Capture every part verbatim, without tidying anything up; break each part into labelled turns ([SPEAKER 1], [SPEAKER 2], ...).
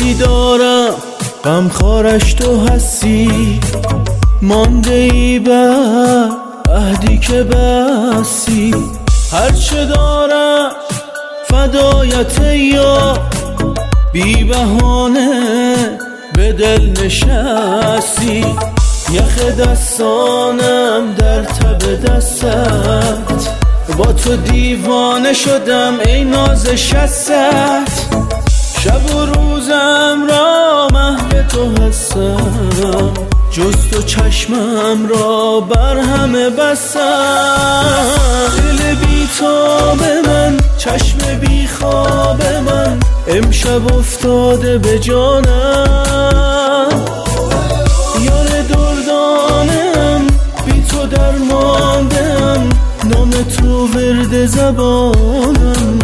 [SPEAKER 1] یکی دارم غمخوارش تو هستی، مانده ای بر عهدی که بستی. هرچه دارم فدایت یا بی بهانه به دل نشستی. یخ دستانم در تب دستت، با تو دیوانه شدم ای ناز شست. شب و روزم را محو تو هستم، جز تو چشمم را بر همه بستم. دل بی تاب من، چشم بی خواب من، امشب افتاده به جانم. یار دردانم، بی تو درماندم، نام تو ورد زبانم.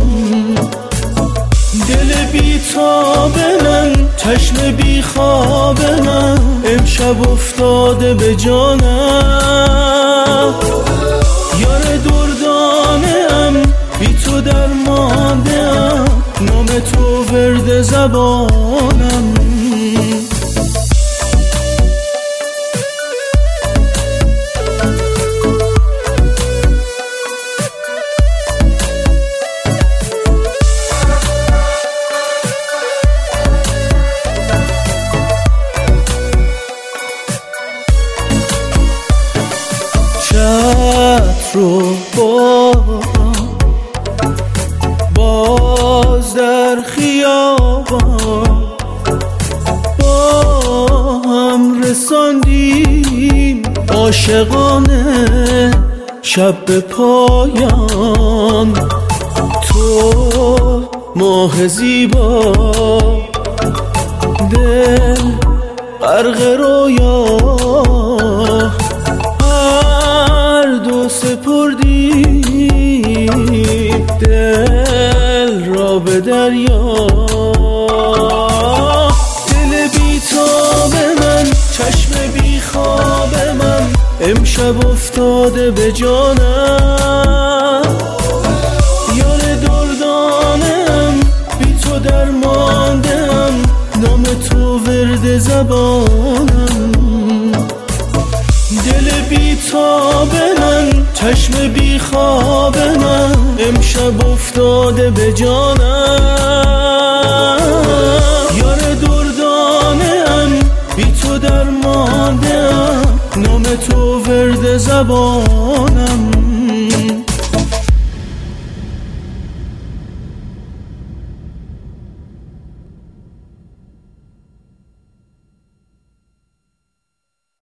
[SPEAKER 1] دل بی تاب من، چشم بی خواب من، امشب افتاده به جانم. یار دردانم، بی تو درماندم، نام تو ورد زبانم. رو بارم باز در خیابان، با هم رساندیم عاشقانه شب به پایان. تو ماه زیبا، دل غرق رویا، دو سپردیم دل را به دریا. دل بی تاب من، چشم بی خواب من، امشب افتاده به جانم. یار دردانم، بی تو درماندم، نام تو ورد زبانم. دل بی تاب من، چشم بی خواب من، امشب افتاده به جانم. یار دردانم، بی تو درماندم، نام تو ورد زبانم.